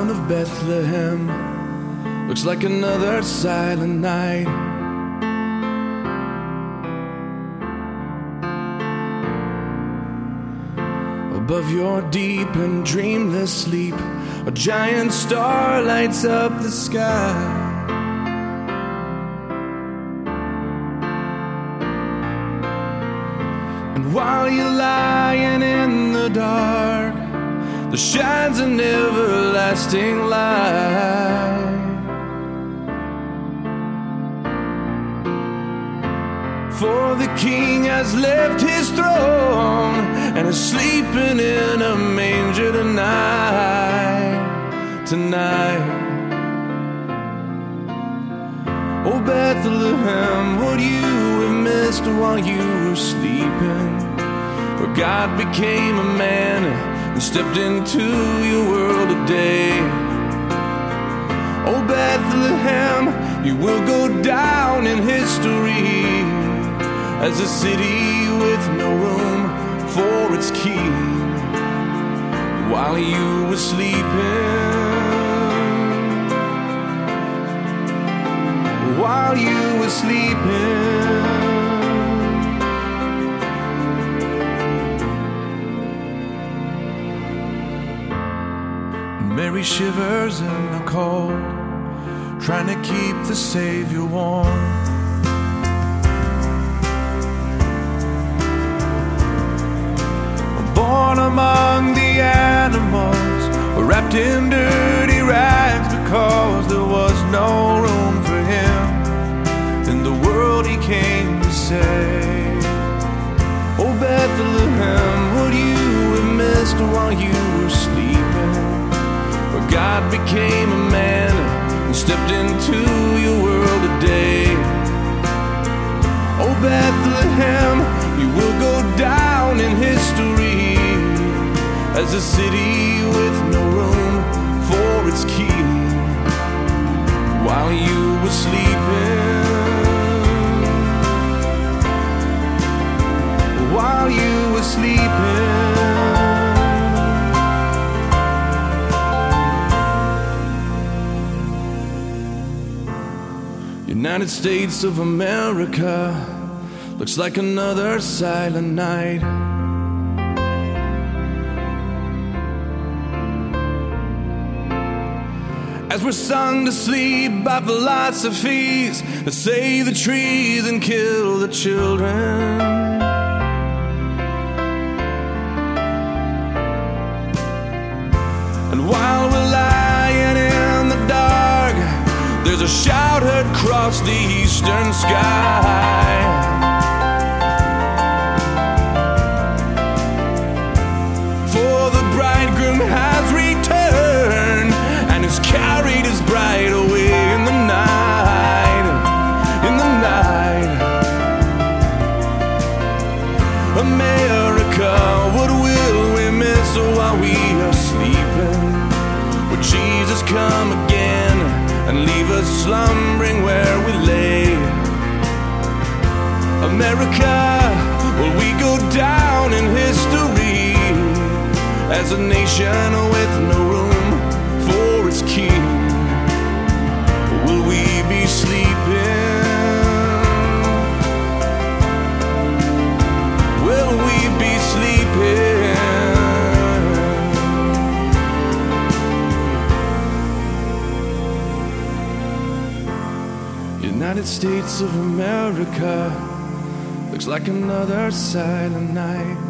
town of Bethlehem looks like another silent night. Above your deep and dreamless sleep, a giant star lights up the sky. And while you're lying in the dark, there shines an everlasting light. For the King has left his throne and is sleeping in a manger tonight. Oh Bethlehem, what you have missed while you were sleeping, for God became a man and stepped into your world today. Oh Bethlehem, you will go down in history as a city with no room for its king. While you were sleeping, while you were sleeping, Mary shivers in the cold, trying to keep the Savior warm. Born among the animals, wrapped in dirty rags, because there was no room for him in the world he came to save. Oh Bethlehem, what you have missed while you were sleeping, for God became a man and stepped into your world today. Oh Bethlehem, you will go down in history as a city with no room for its king. While you were sleeping, while you were sleeping, United States of America looks like another silent night. As we're sung to sleep by philosophies that save the trees and kill the children. And while we're lying in the dark, there's a shout heard across the eastern sky. For the bridegroom has returned and has carried his bride away in the night, in the night. America, what will we miss while we are sleeping? Will Jesus come again and leave us slumbering where we lay? America, will we go down in history as a nation with no room for its king? Will we be sleeping? Will we be sleeping? United States of America looks like another silent night.